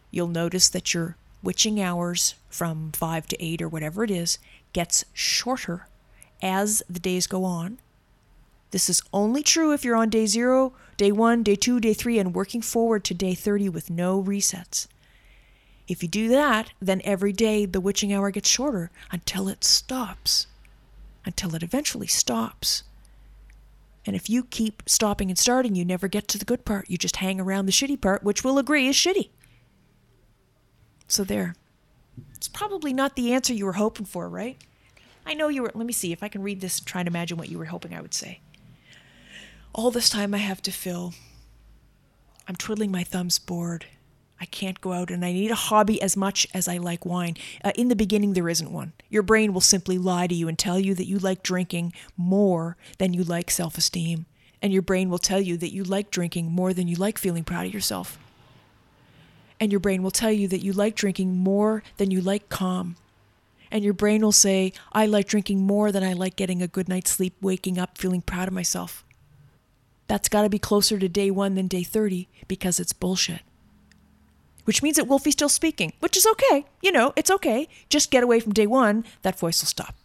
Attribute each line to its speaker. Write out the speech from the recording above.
Speaker 1: you'll notice that your witching hours from 5 to 8 or whatever it is gets shorter as the days go on. This is only true if you're on day 0, day 1, day 2, day 3, and working forward to day 30 with no resets. If you do that, then every day the witching hour gets shorter until it stops, until it eventually stops. And if you keep stopping and starting, you never get to the good part. You just hang around the shitty part, which we'll agree is shitty. So there. It's probably not the answer you were hoping for, right? I know you were. Let me see if I can read this and try and imagine what you were hoping I would say. All this time I have to fill. I'm twiddling my thumbs bored. I can't go out, and I need a hobby as much as I like wine. In the beginning, there isn't one. Your brain will simply lie to you and tell you that you like drinking more than you like self-esteem. And your brain will tell you that you like drinking more than you like feeling proud of yourself. And your brain will tell you that you like drinking more than you like calm. And your brain will say, I like drinking more than I like getting a good night's sleep, waking up, feeling proud of myself. That's got to be closer to day 1 than day 30 because it's bullshit. Which means that Wolfie's still speaking, which is okay. You know, it's okay. Just get away from day 1, that voice will stop.